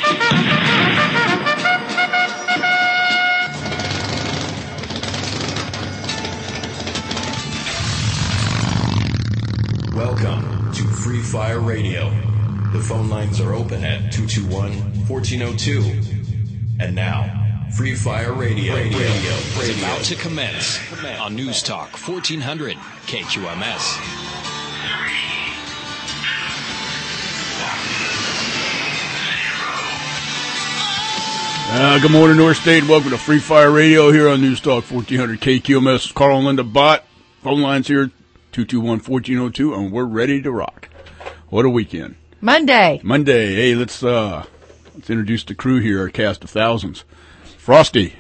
Welcome to Free Fire Radio. The phone lines are open at 221-1402. And now, Free Fire Radio is about to commence on News Talk 1400 KQMS. Good morning, North State. Welcome to Free Fire Radio here on News Talk 1400 KQMS. Carl and Linda Bott. Phone lines here, 221-1402, and we're ready to rock. What a weekend. Monday. Hey, let's introduce the crew here, our cast of thousands. Frosty.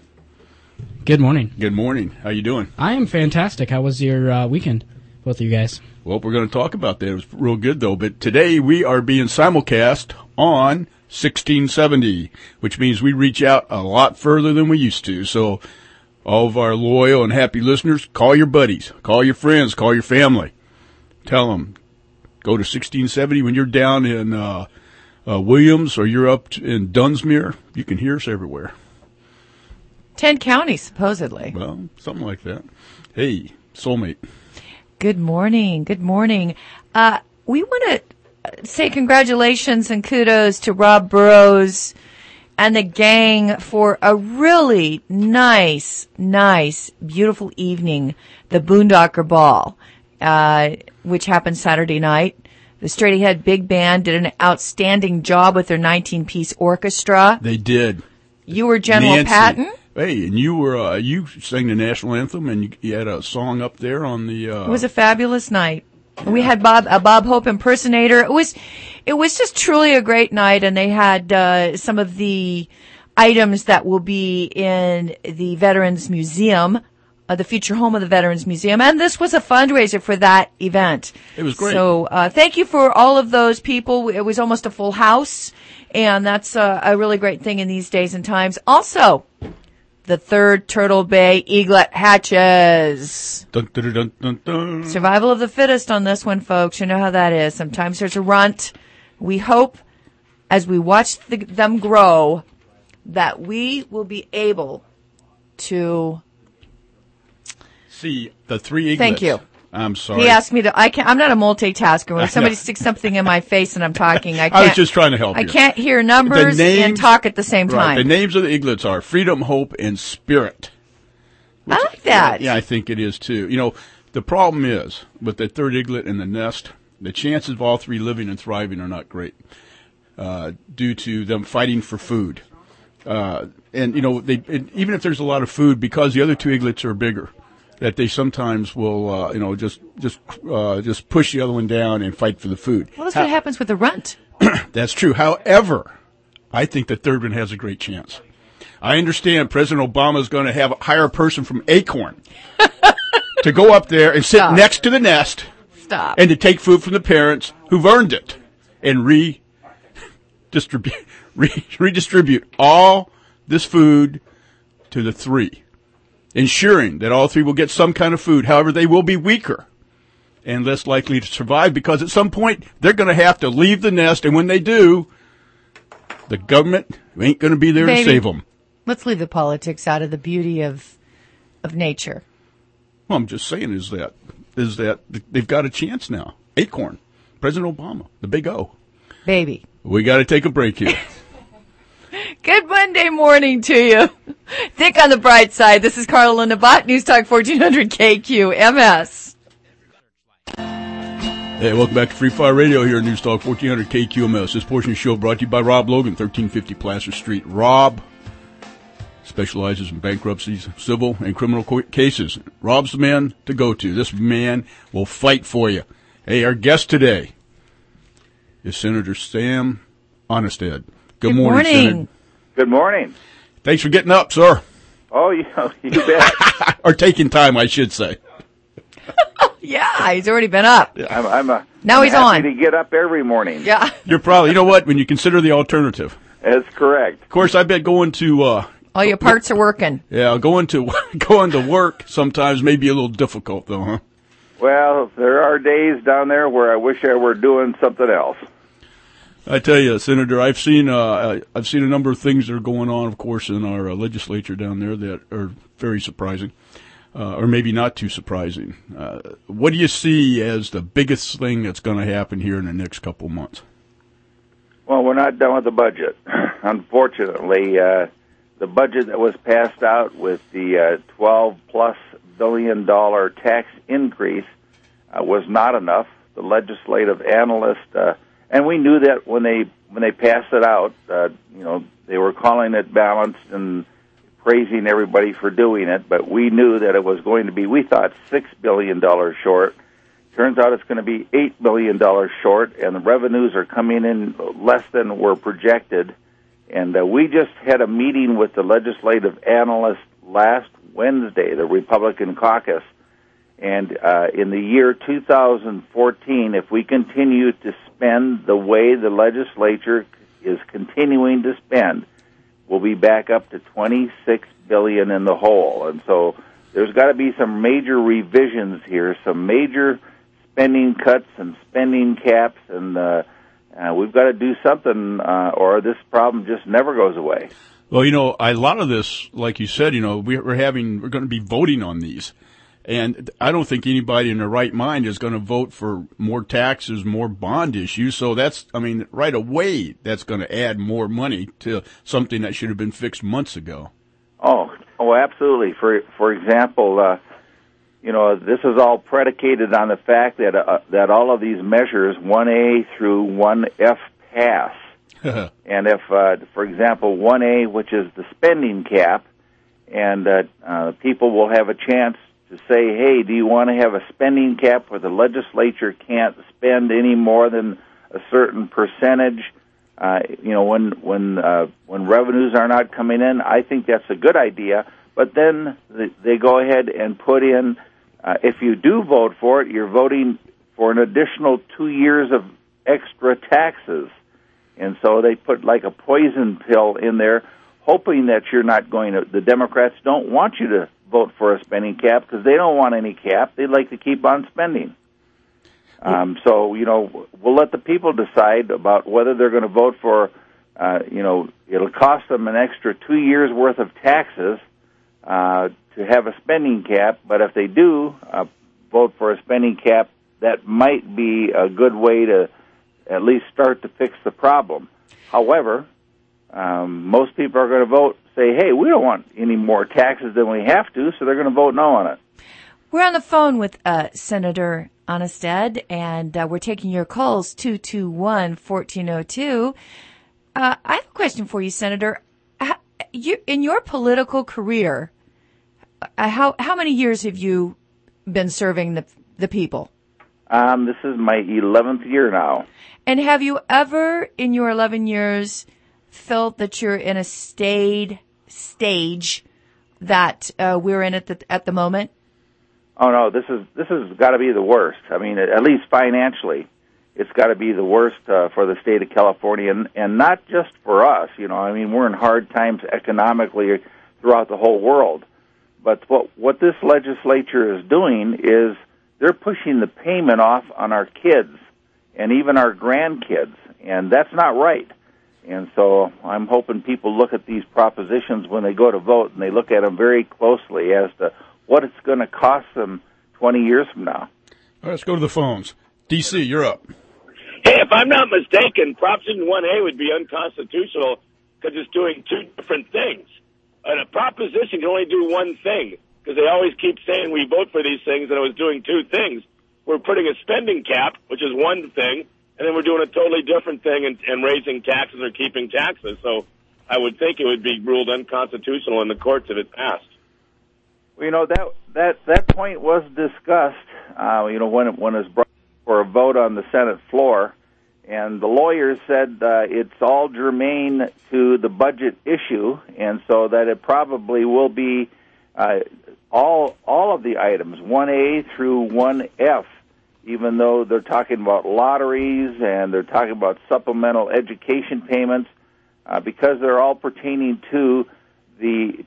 Good morning. Good morning. How you doing? I am fantastic. How was your weekend, both of you guys? Well, we're going to talk about that. It was real good, though. But today we are being simulcast on 1670, which means we reach out a lot further than we used to. So all of our loyal and happy listeners, call your buddies, call your friends, call your family. Tell them, go to 1670 when you're down in Williams or you're up in Dunsmuir. You can hear us everywhere. 10 counties, supposedly. Well, something like that. Hey, soulmate. Good morning. Good morning. We want to say congratulations and kudos to Rob Burrows and the gang for a really nice, beautiful evening, the Boondocker Ball, which happened Saturday night. The Straight Ahead Big Band did an outstanding job with their 19-piece orchestra. They did. You were General Nancy. Patton. Hey, and you were you sang the national anthem, and you had a song up there on the. It was a fabulous night. We had a Bob Hope impersonator. It was just truly a great night, and they had some of the items that will be in the Veterans Museum, the future home of the Veterans Museum, and this was a fundraiser for that event. It was great. So thank you for all of those people. It was almost a full house, and that's a really great thing in these days and times. Also, the third Turtle Bay eaglet hatches. Dun, dun, dun, dun, dun. Survival of the fittest on this one, folks. You know how that is. Sometimes there's a runt. We hope, as we watch them grow, that we will be able to see the three eaglets. Thank you. I'm sorry. He asked me to. I'm not a multitasker. When somebody sticks something in my face and I'm talking, I can't. I was just trying to help you. I can't hear numbers and talk at the same time. Right. The names of the eaglets are Freedom, Hope, and Spirit. I like that. Yeah, I think it is too. You know, the problem is with the third eaglet in the nest, the chances of all three living and thriving are not great due to them fighting for food. And you know, even if there's a lot of food, because the other two eaglets are bigger, that they sometimes will, just push the other one down and fight for the food. Well, that's what happens with the runt. That's true. However, I think the third one has a great chance. I understand President Obama is going to hire a person from Acorn to go up there and sit next to the nest. Stop. And to take food from the parents who've earned it and redistribute all this food to the three, ensuring that all three will get some kind of food. However, they will be weaker and less likely to survive because at some point they're going to have to leave the nest, and when they do, the government ain't going to be there to save them. Let's leave the politics out of the beauty of nature. Well, I'm just saying is that they've got a chance now. Acorn, President Obama, the big O. Baby. We got to take a break here. Good Monday morning to you. Think on the bright side. This is Carla Linda Bott, News Talk 1400 KQMS. Hey, welcome back to Free Fire Radio here at News Talk 1400 KQMS. This portion of the show brought to you by Rob Logan, 1350 Placer Street. Rob specializes in bankruptcies, civil, and criminal cases. Rob's the man to go to. This man will fight for you. Hey, our guest today is Senator Sam Onnested. Good morning, Senator. Good morning. Thanks for getting up, sir. Oh, you bet. Or taking time, I should say. Yeah, he's already been up. Yeah. Now he's happy on. to get up every morning. Yeah. You're probably, you know what, when you consider the alternative. That's correct. Of course, I bet going to... all your parts are working. Yeah, going to work sometimes may be a little difficult, though, huh? Well, there are days down there where I wish I were doing something else. I tell you, Senator, I've seen a number of things that are going on, of course, in our legislature down there that are very surprising, or maybe not too surprising. What do you see as the biggest thing that's going to happen here in the next couple of months? Well, we're not done with the budget. Unfortunately, the budget that was passed out with the $12+ billion tax increase was not enough. The legislative analyst, and we knew that when they passed it out, they were calling it balanced and praising everybody for doing it, but we knew that it was going to be, we thought, $6 billion short. Turns out it's going to be $8 billion short, and the revenues are coming in less than were projected. And we just had a meeting with the legislative analyst last Wednesday, the Republican caucus. And in the year 2014, if we continue to spend the way the legislature is continuing to spend, we'll be back up to $26 billion in the hole. And so there's got to be some major revisions here, some major spending cuts and spending caps, and we've got to do something, or this problem just never goes away. Well, a lot of this, like you said, we're going to be voting on these. And I don't think anybody in their right mind is going to vote for more taxes, more bond issues. So right away, that's going to add more money to something that should have been fixed months ago. Oh, absolutely. For example, this is all predicated on the fact that all of these measures, 1A through 1F, pass. And if, for example, 1A, which is the spending cap, and people will have a chance to say, hey, do you want to have a spending cap where the legislature can't spend any more than a certain percentage, when revenues are not coming in? I think that's a good idea. But then they go ahead and put in, if you do vote for it, you're voting for an additional 2 years of extra taxes. And so they put like a poison pill in there, hoping that you're not going to, the Democrats don't want you to vote for a spending cap because they don't want any cap. They'd like to keep on spending. So, we'll let the people decide about whether they're going to vote for, it'll cost them an extra 2 years' worth of taxes to have a spending cap. But if they do vote for a spending cap, that might be a good way to at least start to fix the problem. However, most people are going to say, hey, we don't want any more taxes than we have to, so they're going to vote no on it. We're on the phone with Senator Onestad, and we're taking your calls, 221-1402. I have a question for you, Senator. In your political career, how many years have you been serving the people? This is my 11th year now. And have you ever, in your 11 years, felt that you're in a stage that we're in at the moment? Oh no, this has got to be the worst. I mean, at least financially, it's got to be the worst for the state of California, and not just for us. We're in hard times economically throughout the whole world. But what this legislature is doing is they're pushing the payment off on our kids and even our grandkids, and that's not right. And so I'm hoping people look at these propositions when they go to vote, and they look at them very closely as to what it's going to cost them 20 years from now. All right, let's go to the phones. D.C., you're up. Hey, if I'm not mistaken, Proposition 1A would be unconstitutional because it's doing two different things. And a proposition can only do one thing because they always keep saying we vote for these things, and it was doing two things. We're putting a spending cap, which is one thing, and then we're doing a totally different thing and raising taxes or keeping taxes. So I would think it would be ruled unconstitutional in the courts if it passed. Well, that point was discussed, when it was brought for a vote on the Senate floor, and the lawyers said it's all germane to the budget issue, and so that it probably will be all of the items, 1A through 1F, even though they're talking about lotteries and they're talking about supplemental education payments, because they're all pertaining to the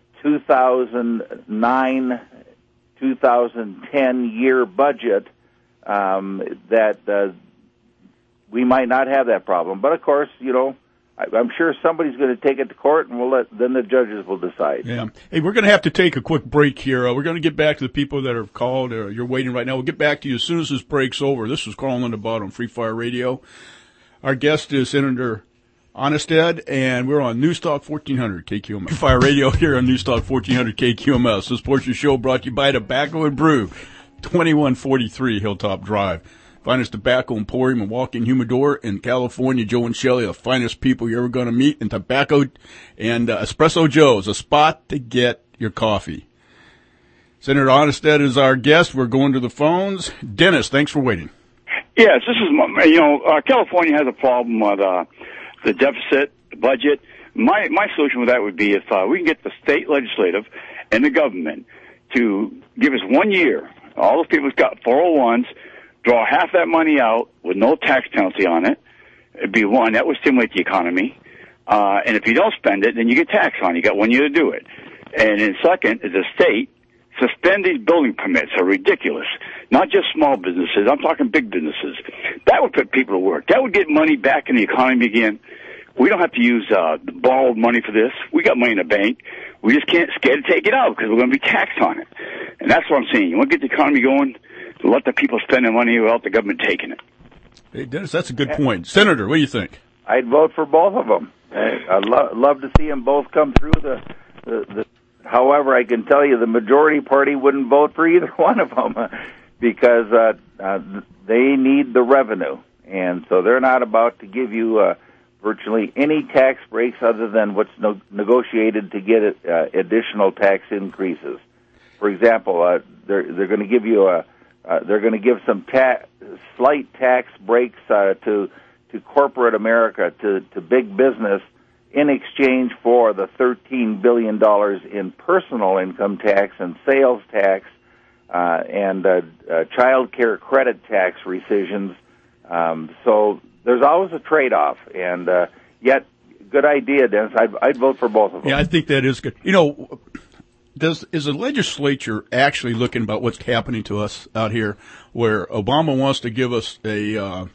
2009-2010 year budget that we might not have that problem. But of course, I'm sure somebody's going to take it to court, and then the judges will decide. Yeah. Hey, we're going to have to take a quick break here. We're going to get back to the people that are called. You're waiting right now. We'll get back to you as soon as this break's over. This is Carl Lindenbaugh on Free Fire Radio. Our guest is Senator Onestad, and we're on News Talk 1400 KQMS. Free Fire Radio here on News Talk 1400 KQMS. This portion of the show brought to you by Tobacco and Brew, 2143 Hilltop Drive. Finest tobacco emporium and walk-in humidor in California. Joe and Shelley, the finest people you're ever going to meet. And Tobacco and Espresso Joe's, a spot to get your coffee. Senator Onestad is our guest. We're going to the phones. Dennis, thanks for waiting. Yes, this is, California has a problem with the deficit, the budget. My solution with that would be if we can get the state legislative and the government to give us 1 year. All those people who've got 401s, draw half that money out with no tax penalty on it. It'd be one. That would stimulate the economy. And if you don't spend it, then you get tax on it. You got 1 year to do it. And then second is the state suspend these building permits are ridiculous. Not just small businesses. I'm talking big businesses. That would put people to work. That would get money back in the economy again. We don't have to use the borrowed money for this. We got money in the bank. We just can't scared to take it out because we're going to be taxed on it. And that's what I'm saying. You want to get the economy going? Let the people spend their money without the government taking it. Hey, Dennis, that's a good point. Senator, what do you think? I'd vote for both of them. I'd love to see them both come through. However, I can tell you the majority party wouldn't vote for either one of them because they need the revenue. And so they're not about to give you virtually any tax breaks other than what's negotiated to get additional tax increases. For example, they're going to give you they're going to give some slight tax breaks to corporate America, to big business, in exchange for the $13 billion in personal income tax and sales tax and child care credit tax rescissions. So there's always a trade-off, and yet, good idea, Dennis. I'd vote for both of them. Yeah, I think that is good. Is the legislature actually looking about what's happening to us out here, where Obama wants to give us a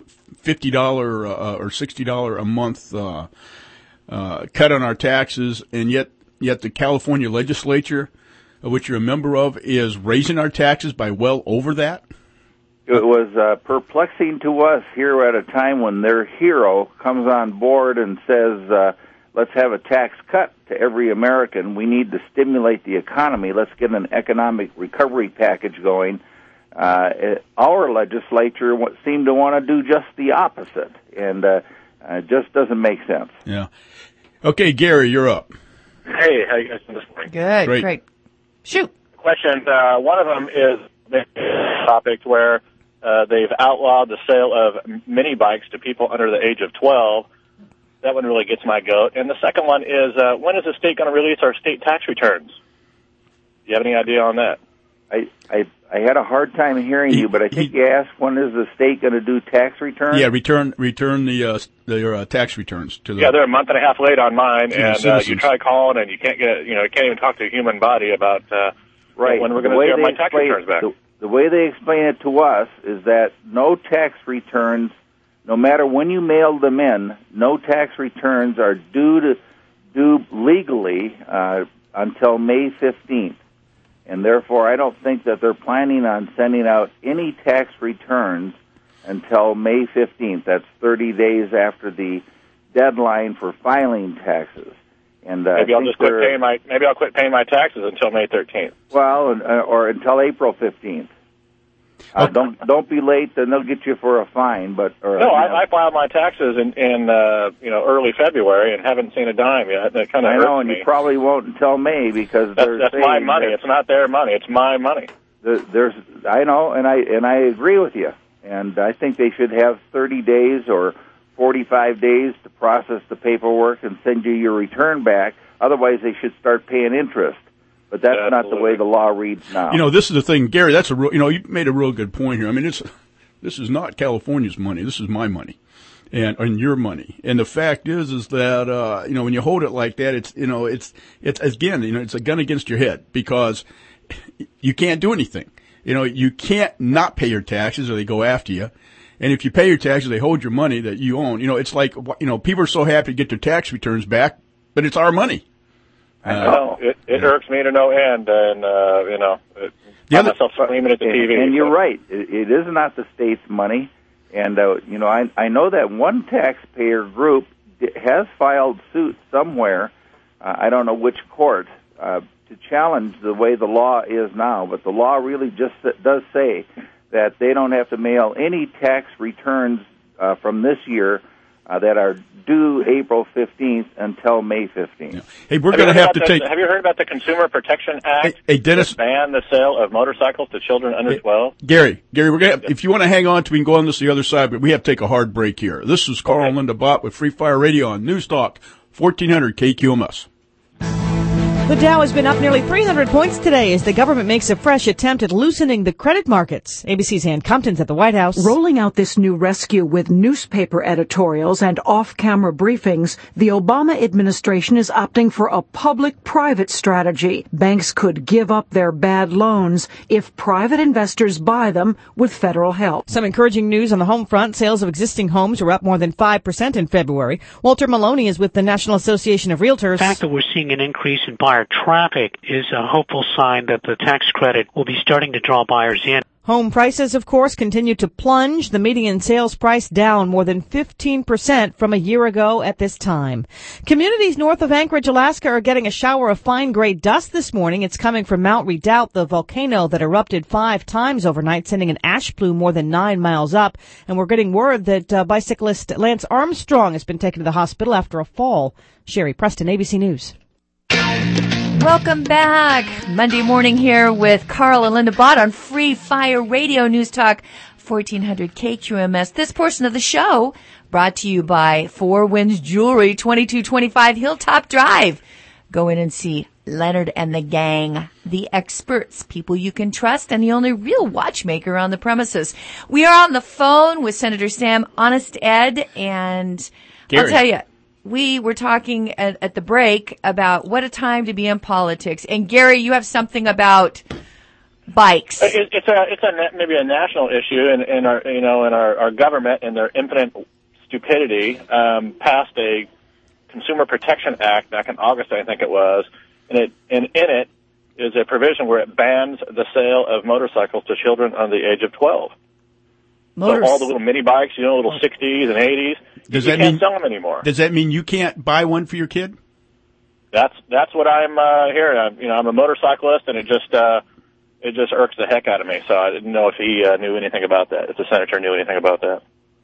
$50 or $60 a month cut on our taxes, and yet the California legislature, which you're a member of, is raising our taxes by well over that? It was perplexing to us here at a time when their hero comes on board and says, let's have a tax cut to every American. We need to stimulate the economy. Let's get an economic recovery package going. Our legislature seemed to want to do just the opposite, and it just doesn't make sense. Yeah. Okay, Gary, you're up. Hey, how you guys doing this morning? Good, great. Shoot. Question. One of them is a topic where they've outlawed the sale of mini bikes to people under the age of 12. That one really gets my goat. And the second one is, when is the state going to release our state tax returns? Do you have any idea on that? I had a hard time hearing you, but I think you asked, when is the state going to do tax returns? Yeah, return their tax returns to the. Yeah, they're a month and a half late on mine, and citizens. you try calling and you can't get, you can't even talk to a human body about right. when we're going to get my tax returns back. The way they explain it to us is that no tax returns, no matter when you mail them in, no tax returns are due legally until May 15th. And therefore, I don't think that they're planning on sending out any tax returns until May 15th. That's 30 days after the deadline for filing taxes. And maybe I'll just quit paying my taxes until May 13th. Well, or until April 15th. Don't be late, then they'll get you for a fine. I filed my taxes in early February and haven't seen a dime yet. That kind of hurts me. I know, and you probably won't until May because that's my money. It's not their money. It's my money. I know, and I agree with you. And I think they should have 30 days or 45 days to process the paperwork and send you your return back. Otherwise, they should start paying interest. But that's not the way the law reads now. This is the thing, Gary. That's you made a real good point here. I mean, this is not California's money. This is my money, and your money. And the fact is that when you hold it like that, it's again, it's a gun against your head because you can't do anything. You can't not pay your taxes or they go after you. And if you pay your taxes, they hold your money that you own. It's like, people are so happy to get their tax returns back, but it's our money. I know. It irks me to no end, and, I find myself screaming at the TV. And you're right. It is not the state's money. And, I know that one taxpayer group has filed suit somewhere, I don't know which court, to challenge the way the law is now. But the law really just does say that they don't have to mail any tax returns from this year that are due April 15th until May 15th. Yeah. Hey, we're going to have to take... Have you heard about the Consumer Protection Act? Hey, Dennis... that ban the sale of motorcycles to children under 12? Gary, we're going to, if you want to hang on to, we can go on this the other side, but we have to take a hard break here. This is Carl and Linda Bott with Free Fire Radio on News Talk 1400 KQMS. The Dow has been up nearly 300 points today as the government makes a fresh attempt at loosening the credit markets. ABC's Ann Compton's at the White House. Rolling out this new rescue with newspaper editorials and off-camera briefings, the Obama administration is opting for a public-private strategy. Banks could give up their bad loans if private investors buy them with federal help. Some encouraging news on the home front. Sales of existing homes are up more than 5% in February. Walter Maloney is with the National Association of Realtors. The fact that we're seeing an increase in buyer traffic is a hopeful sign that the tax credit will be starting to draw buyers in. Home prices, of course, continue to plunge. The median sales price down more than 15% from a year ago at this time. Communities north of Anchorage, Alaska are getting a shower of fine gray dust this morning. It's coming from Mount Redoubt, the volcano that erupted 5 times overnight, sending an ash plume more than 9 miles up. And we're getting word that bicyclist Lance Armstrong has been taken to the hospital after a fall. Sherry Preston, ABC News. Welcome back. Monday morning here with Carl and Linda Bott on Free Fire Radio News Talk 1400 KQMS. This portion of the show brought to you by Four Winds Jewelry, 2225 Hilltop Drive. Go in and see Leonard and the gang, the experts, people you can trust, and the only real watchmaker on the premises. We are on the phone with Senator Sam Honest Ed, and Gary. I'll tell you, we were talking at the break about what a time to be in politics. And Gary, you have something about bikes. It's maybe a national issue in our government and their infinite stupidity. Passed a Consumer Protection Act back in August, I think it was, and in it is a provision where it bans the sale of motorcycles to children under the age of 12. So all the little mini bikes, little 60s and 80s, you can't sell them anymore. Does that mean you can't buy one for your kid? That's what I'm hearing. I'm a motorcyclist, and it just irks the heck out of me. So I didn't know if he knew anything about that. If the senator knew anything about that.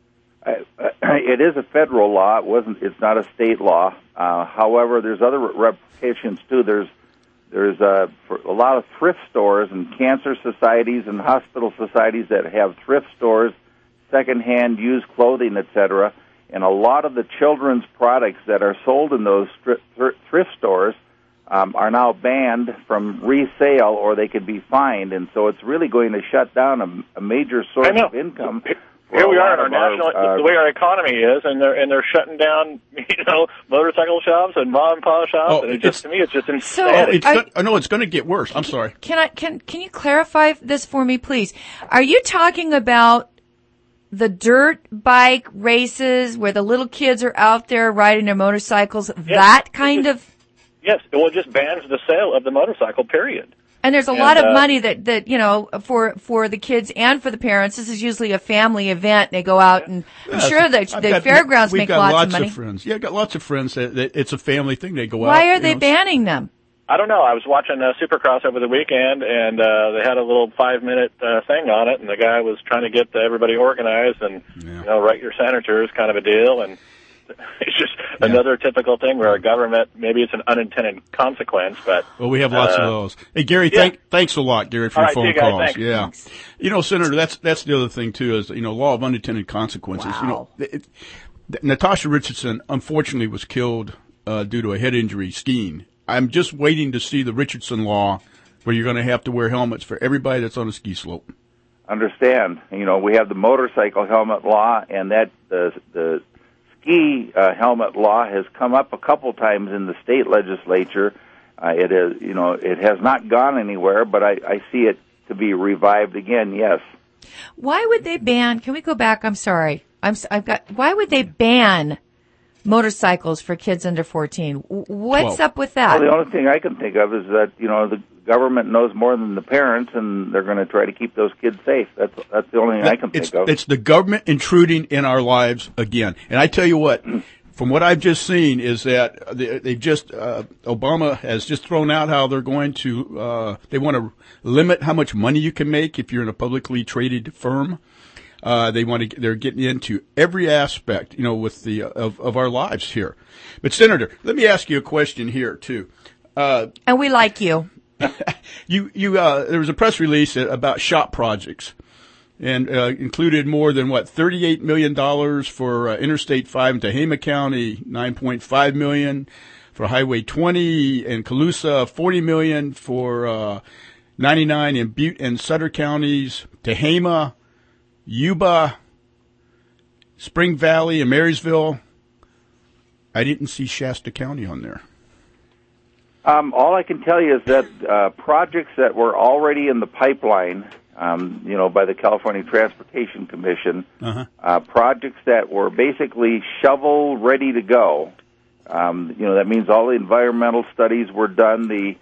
It is a federal law. It's not a state law. However, there's other repercussions too. There's for a lot of thrift stores and cancer societies and hospital societies that have thrift stores, secondhand used clothing, etc. And a lot of the children's products that are sold in those thrift stores are now banned from resale, or they could be fined. And so it's really going to shut down a major source of income. Here we are in our national, the way our economy is, and they're shutting down, motorcycle shops and mom and pop shops. And to me, it's just insanity. It's going to get worse. I'm sorry. Can you clarify this for me, please? Are you talking about the dirt bike races where the little kids are out there riding their motorcycles? Yes. That kind of? Yes. Well, it just bans the sale of the motorcycle, period. And there's a lot of money that for the kids and for the parents. This is usually a family event. They go out, and I'm sure the fairgrounds make lots of money. I've got lots of friends that it's a family thing. They go out. Why are they banning them? I don't know. I was watching Supercross over the weekend, and they had a little 5-minute thing on it, and the guy was trying to get everybody organized and write your senators, kind of a deal, and it's just another typical thing where our government, maybe it's an unintended consequence, but... Well, we have lots of those. Hey, Gary, thanks a lot, Gary, for your phone calls. Thanks. Yeah. Thanks. Senator, that's the other thing, too, is, law of unintended consequences. Wow. Natasha Richardson, unfortunately, was killed due to a head injury skiing. I'm just waiting to see the Richardson law where you're going to have to wear helmets for everybody that's on a ski slope. Understand. We have the motorcycle helmet law, and that the ski helmet law has come up a couple times in the state legislature. It is, it has not gone anywhere, but I see it to be revived again. Yes. Why would they ban? Can we go back? I'm sorry. Why would they ban motorcycles for kids under 14? What's up with that? Well, the only thing I can think of is that, the government knows more than the parents, and they're going to try to keep those kids safe. That's the only thing I can think of. It's the government intruding in our lives again. And I tell you what, from what I've just seen is that Obama has just thrown out how they're going to, they want to limit how much money you can make if you're in a publicly traded firm. They're getting into every aspect, with of our lives here. But Senator, let me ask you a question here too. And we like you. There was a press release about SHOP projects, and included more than $38 million for Interstate 5 in Tehama County, $9.5 million for Highway 20 in Colusa, $40 million for 99 in Butte and Sutter counties, Tehama, Yuba, Spring Valley, and Marysville. I didn't see Shasta County on there. All I can tell you is that projects that were already in the pipeline, by the California Transportation Commission, projects that were basically shovel ready to go. That means all the environmental studies were done, the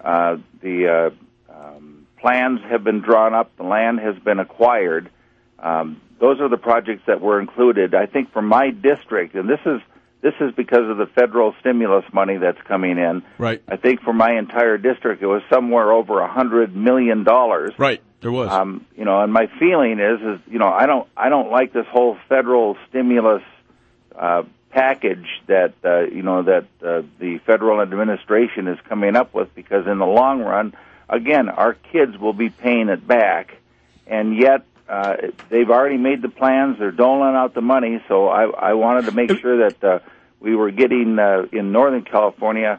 plans have been drawn up, the land has been acquired. Those are the projects that were included. I think for my district, and this is because of the federal stimulus money that's coming in. Right. I think for my entire district, it was somewhere over $100 million. Right. There was. And my feeling is I don't like this whole federal stimulus package that the federal administration is coming up with, because in the long run, again, our kids will be paying it back, and yet they've already made the plans. They're doling out the money, so I wanted to make sure that we were getting in Northern California,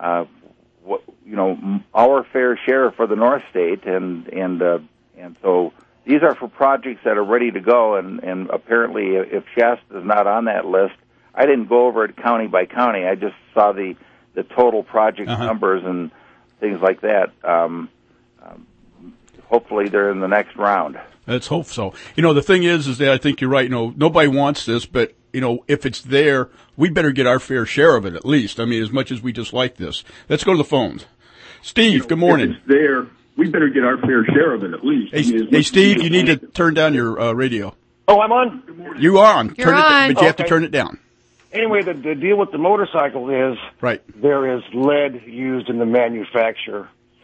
our fair share for the North State, and so these are for projects that are ready to go. And apparently, if Shasta is not on that list, I didn't go over it county by county. I just saw the total project numbers and things like that. Hopefully, they're in the next round. Let's hope so. The thing is that I think you're right. Nobody wants this, but, if it's there, we better get our fair share of it at least. I mean, as much as we dislike this. Let's go to the phones. Steve, good morning. If it's there, we better get our fair share of it at least. Hey, Steve, you need to turn down your radio. Oh, I'm on? You are on. You're on. But you have to turn it down. Anyway, the deal with the motorcycle is right. There is lead used in the manufacture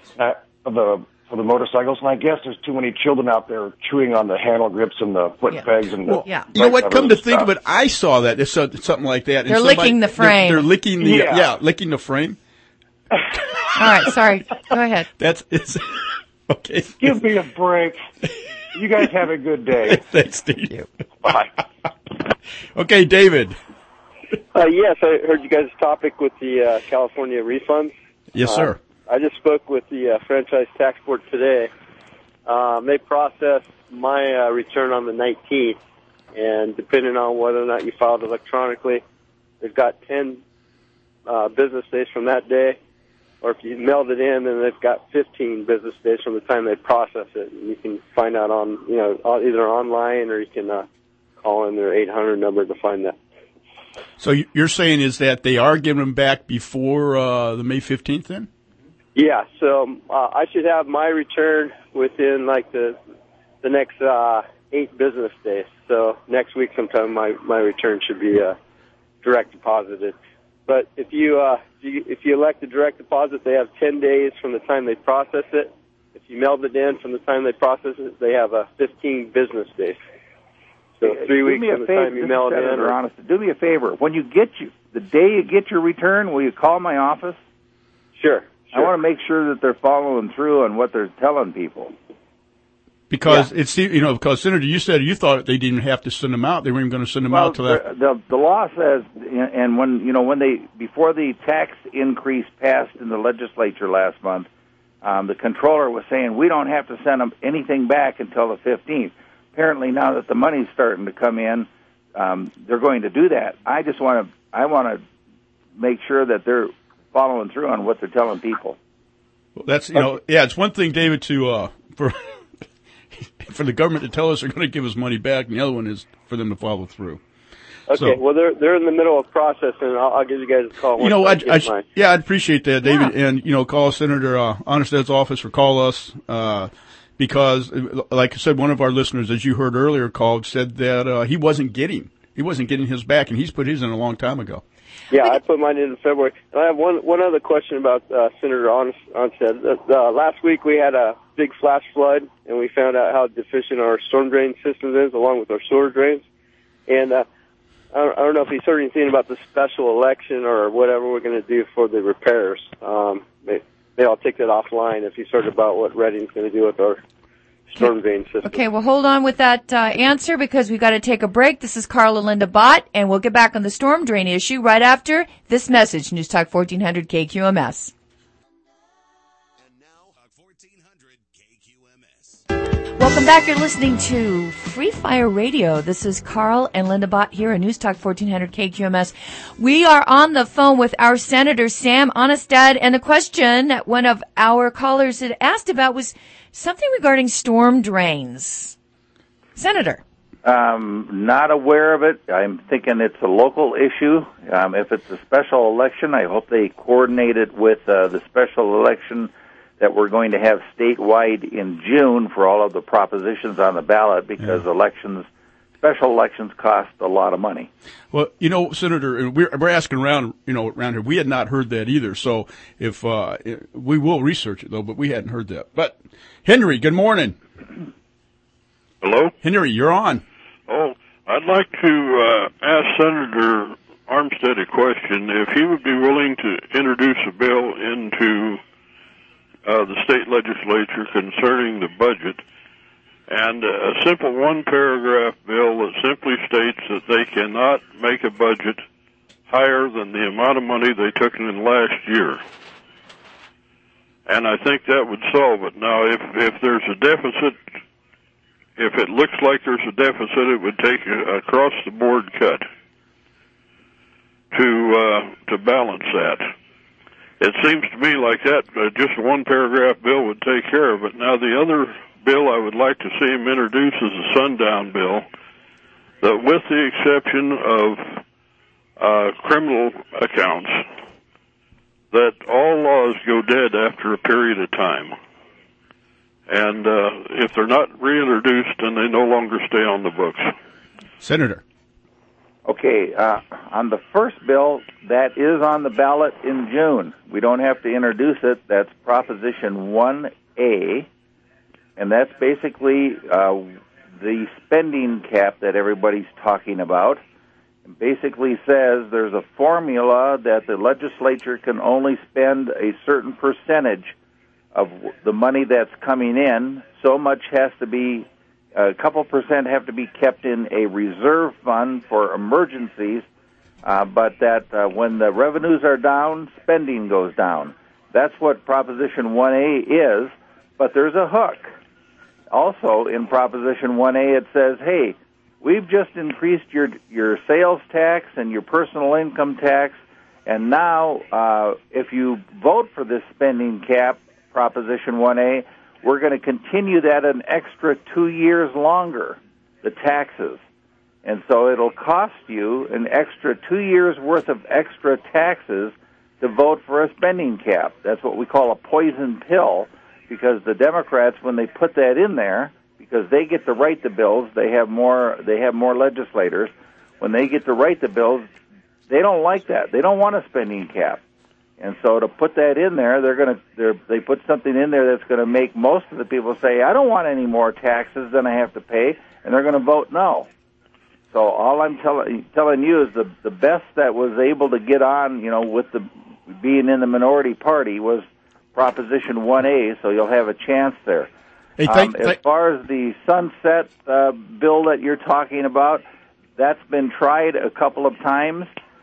for the motorcycles, and I guess there's too many children out there chewing on the handle grips and the foot pegs and the. You know what? Come to think of it, I saw that. It's something like that. They're licking the frame. They're licking the licking the frame. All right, sorry. Go ahead. It's okay. Give me a break. You guys have a good day. Thanks, Steve. Bye. Okay, David. Yes, I heard you guys' topic with the California refunds. Yes, sir. I just spoke with the Franchise Tax Board today. They processed my return on the 19th, and depending on whether or not you filed electronically, they've got 10 business days from that day, or if you mailed it in, then they've got 15 business days from the time they process it. And you can find out on, either online or you can call in their 800 number to find that. So you're saying is that they are giving them back before the May 15th then? Yeah, so I should have my return within the next 8 business days. So next week sometime my return should be direct deposited. But if you elect a direct deposit, they have 10 days from the time they process it. If you mailed it in from the time they process it, they have 15 business days. So 3 weeks from the time you mail it in. Do me a favor. When the day you get your return, will you call my office? Sure. I want to make sure that they're following through on what they're telling people. Because because Senator, you said you thought they didn't have to send them out. They weren't even going to send them out to that. The law says, and before the tax increase passed in the legislature last month, the controller was saying we don't have to send them anything back until the 15th. Apparently, now that the money's starting to come in, they're going to do that. I want to make sure that they're following through on what they're telling people. Well, that's it's one thing, David, to for the government to tell us they're going to give us money back, and the other one is for them to follow through. Okay, well, they're in the middle of processing. I'll give you guys a call. I'd appreciate that, David, and call Senator Onestad's office or call us because, like I said, one of our listeners, as you heard earlier, called said that he wasn't getting his back, and he's put his in a long time ago. Yeah, I put mine in February. And I have one other question about Senator Onstad. Last week we had a big flash flood, and we found out how deficient our storm drain system is, along with our sewer drains. And I don't know if he's heard anything about the special election or whatever we're going to do for the repairs. Maybe I'll take that offline if he's heard about what Reading's going to do with our storm drain system. Okay, well, hold on with that answer because we've got to take a break. This is Carla Linda Bott, and we'll get back on the storm drain issue right after this message. News Talk 1400 KQMS. Welcome back. You're listening to Free Fire Radio. This is Carl and Linda Bott here at News Talk 1400 KQMS. We are on the phone with our Senator Sam Onestad, and the question that one of our callers had asked about was something regarding storm drains. Senator. Not aware of it. I'm thinking it's a local issue. If it's a special election, I hope they coordinate it with the special election that we're going to have statewide in June for all of the propositions on the ballot, because special elections cost a lot of money. Well, Senator, we're asking around here. We had not heard that either. So if we will research it though, but we hadn't heard that. But Henry, good morning. Hello, Henry, you're on. Oh, I'd like to ask Senator Armstead a question. If he would be willing to introduce a bill into the state legislature concerning the budget, and a simple one-paragraph bill that simply states that they cannot make a budget higher than the amount of money they took in last year. And I think that would solve it. Now, if there's a deficit, if it looks like there's a deficit, it would take a across-the-board cut to balance that. It seems to me like that just a one-paragraph bill would take care of it. Now, the other bill I would like to see him introduce is a sundown bill, that with the exception of criminal accounts, that all laws go dead after a period of time. And if they're not reintroduced, then they no longer stay on the books. Senator. Okay, on the first bill, that is on the ballot in June. We don't have to introduce it. That's Proposition 1A, and that's basically the spending cap that everybody's talking about. It basically says there's a formula that the legislature can only spend a certain percentage of the money that's coming in. So much has to be a couple percent have to be kept in a reserve fund for emergencies, but that when the revenues are down, spending goes down. That's what Proposition 1A is, but there's a hook. Also, in Proposition 1A, it says, hey, we've just increased your sales tax and your personal income tax, and now if you vote for this spending cap, Proposition 1A, we're going to continue that an extra 2 years longer, the taxes. And so it'll cost you an extra 2 years' worth of extra taxes to vote for a spending cap. That's what we call a poison pill, because the Democrats, when they put that in there, because they get to write the bills, they have more legislators. When they get to write the bills, they don't like that. They don't want a spending cap. And so to put that in there, they put something in there that's going to make most of the people say, I don't want any more taxes than I have to pay, and they're going to vote no. So all I'm telling you is the best that was able to get on, with the being in the minority party was Proposition 1A, so you'll have a chance there. Hey, as far as the sunset bill that you're talking about, that's been tried a couple of times.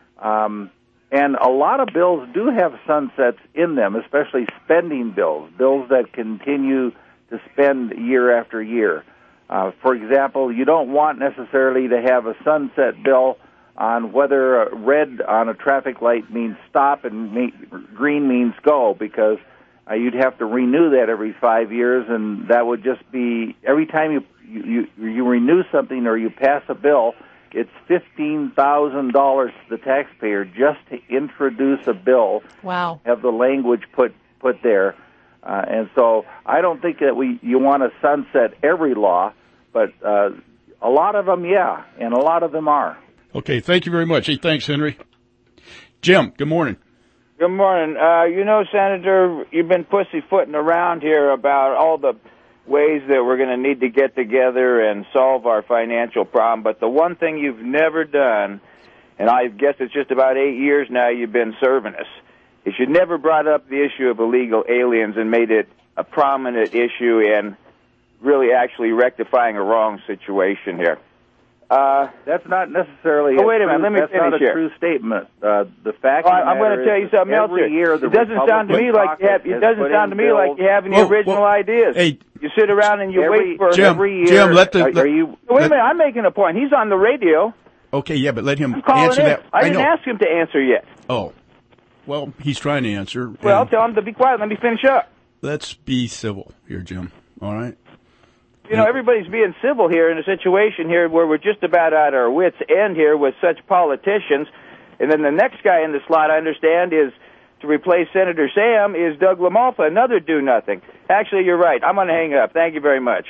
And a lot of bills do have sunsets in them, especially spending bills that continue to spend year after year. For example, you don't want necessarily to have a sunset bill on whether red on a traffic light means stop and green means go, because you'd have to renew that every 5 years, and that would just be every time you renew something or you pass a bill, it's $15,000 to the taxpayer just to introduce a bill. Wow. Have the language put there, and so I don't think that you want to sunset every law, but a lot of them, yeah, and a lot of them are. Okay, thank you very much. Hey, thanks, Henry. Jim, good morning. Good morning. Senator, you've been pussyfooting around here about all the ways that we're going to need to get together and solve our financial problem, but the one thing you've never done, and I guess it's just about 8 years now you've been serving us, is you never brought up the issue of illegal aliens and made it a prominent issue in really actually rectifying a wrong situation here. That's not necessarily. Oh, wait a minute. Let me finish here. That's not a true statement. The fact. I'm going to tell you something else here. It doesn't sound to me like you have. It doesn't sound to me like you have any original ideas. Hey, you sit around and you wait for every year. Jim, wait a minute. I'm making a point. He's on the radio. Okay, yeah, but let him answer that. I didn't ask him to answer yet. Oh, well, he's trying to answer. Well, tell him to be quiet. Let me finish up. Let's be civil here, Jim. All right. Everybody's being civil here in a situation here where we're just about at our wits' end here with such politicians. And then the next guy in the slot, I understand, is to replace Senator Sam, is Doug LaMalfa, another do-nothing. Actually, you're right. I'm going to hang up. Thank you very much.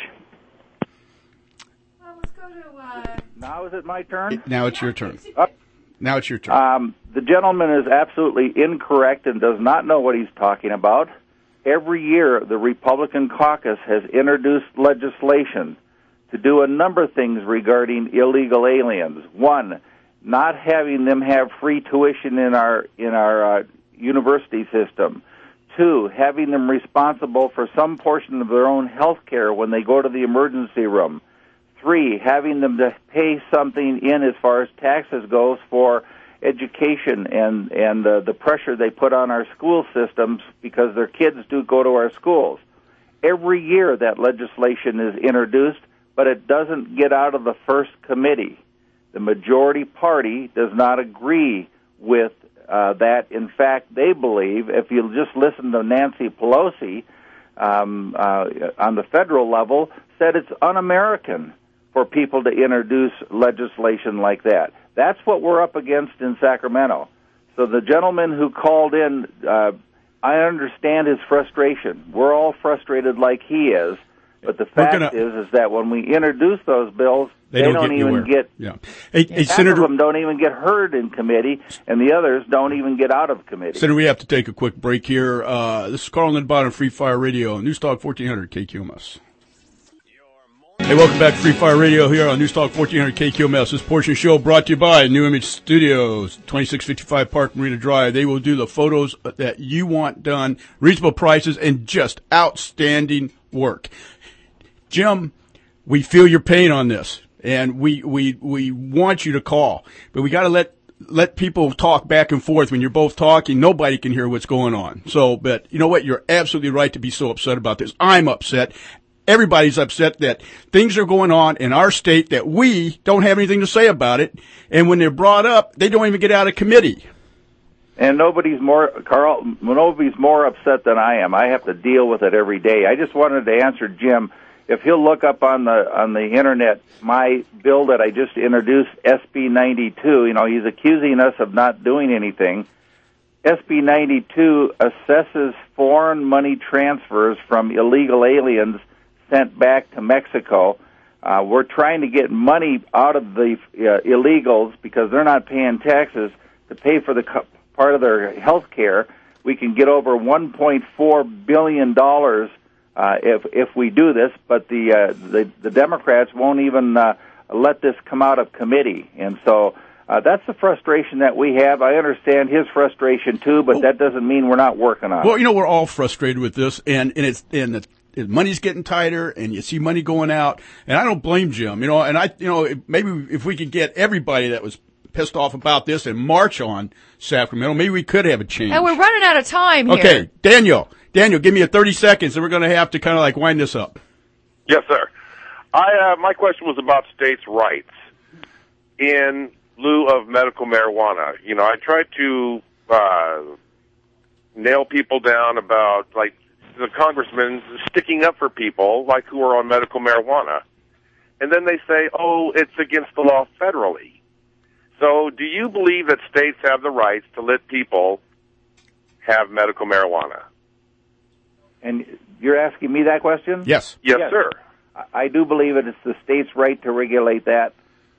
Let's go to... Now is it my turn? Now it's your turn. Now it's your turn. The gentleman is absolutely incorrect and does not know what he's talking about. Every year, the Republican caucus has introduced legislation to do a number of things regarding illegal aliens. One, not having them have free tuition in our university system. Two, having them responsible for some portion of their own health care when they go to the emergency room. Three, having them to pay something in as far as taxes goes for education and the pressure they put on our school systems because their kids do go to our schools. Every year that legislation is introduced, but it doesn't get out of the first committee. The majority party does not agree with that. In fact, they believe, if you just listen to Nancy Pelosi on the federal level, said it's un-American for people to introduce legislation like that. That's what we're up against in Sacramento. So the gentleman who called in, I understand his frustration. We're all frustrated like he is. But the fact is that when we introduce those bills, they don't even get. Yeah. Half Senator, of them don't even get heard in committee, and the others don't even get out of committee. Senator, we have to take a quick break here. This is Carl Lindbot on Free Fire Radio, News Talk 1400 KQMS. Hey, welcome back to Free Fire Radio here on News Talk 1400 KQMS. This portion of the show brought to you by New Image Studios, 2655 Park Marina Drive. They will do the photos that you want done, reasonable prices, and just outstanding work. Jim, we feel your pain on this, and we want you to call, but we got to let people talk back and forth. When you're both talking, nobody can hear what's going on. So, but you know what? You're absolutely right to be so upset about this. I'm upset. Everybody's upset that things are going on in our state that we don't have anything to say about it. And when they're brought up, they don't even get out of committee. And nobody's more upset than I am. I have to deal with it every day. I just wanted to answer Jim. If he'll look up on the internet my bill that I just introduced, SB 92, he's accusing us of not doing anything. SB 92 assesses foreign money transfers from illegal aliens sent back to Mexico. We're trying to get money out of the illegals because they're not paying taxes to pay for the part of their health care. We can get over $1.4 billion if we do this, but the Democrats won't even let this come out of committee. And so that's the frustration that we have. I understand his frustration too, but that doesn't mean we're not working on it. Well, we're all frustrated with this, and money's getting tighter, and you see money going out, and I don't blame Jim, and maybe if we could get everybody that was pissed off about this and march on Sacramento, maybe we could have a change. And we're running out of time here. Okay, Daniel, give me 30 seconds, and we're going to have to kind of like wind this up. Yes, sir. My question was about states' rights in lieu of medical marijuana. I tried to nail people down about, like, the congressmen sticking up for people like who are on medical marijuana. And then they say, oh, it's against the law federally. So do you believe that states have the rights to let people have medical marijuana? And you're asking me that question? Yes. Yes, sir. I do believe it is the state's right to regulate that,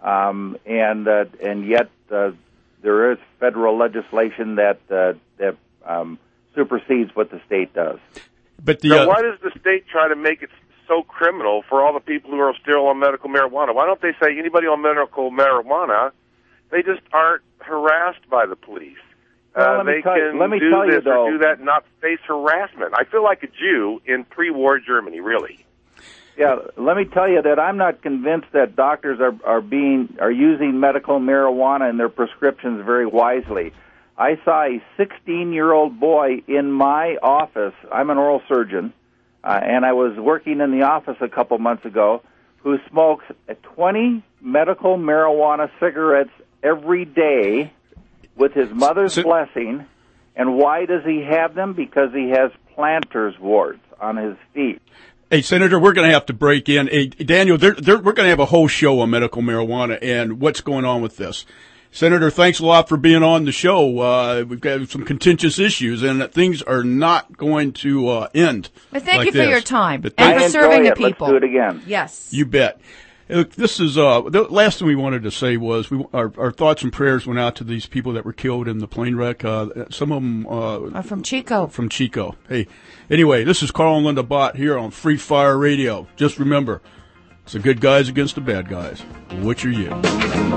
and yet there is federal legislation that supersedes what the state does. But so why does the state try to make it so criminal for all the people who are still on medical marijuana? Why don't they say anybody on medical marijuana, they just aren't harassed by the police? They can do this or do that and not face harassment. I feel like a Jew in pre-war Germany, really. Yeah, let me tell you that I'm not convinced that doctors are using medical marijuana in their prescriptions very wisely. I saw a 16-year-old boy in my office. I'm an oral surgeon, and I was working in the office a couple months ago, who smokes 20 medical marijuana cigarettes every day with his mother's blessing. And why does he have them? Because he has plantar's warts on his feet. Hey, Senator, we're going to have to break in. Hey, Daniel, we're going to have a whole show on medical marijuana and what's going on with this. Senator, thanks a lot for being on the show. We've got some contentious issues, and things are not going to end. But thank like you for this. your time But and for serving the people. Let's do it again. Yes. You bet. Look, this is the last thing we wanted to say was our thoughts and prayers went out to these people that were killed in the plane wreck. Some of them are from Chico. From Chico. Hey, anyway, this is Carl and Linda Bott here on Free Fire Radio. Just remember, it's the good guys against the bad guys. Which are you?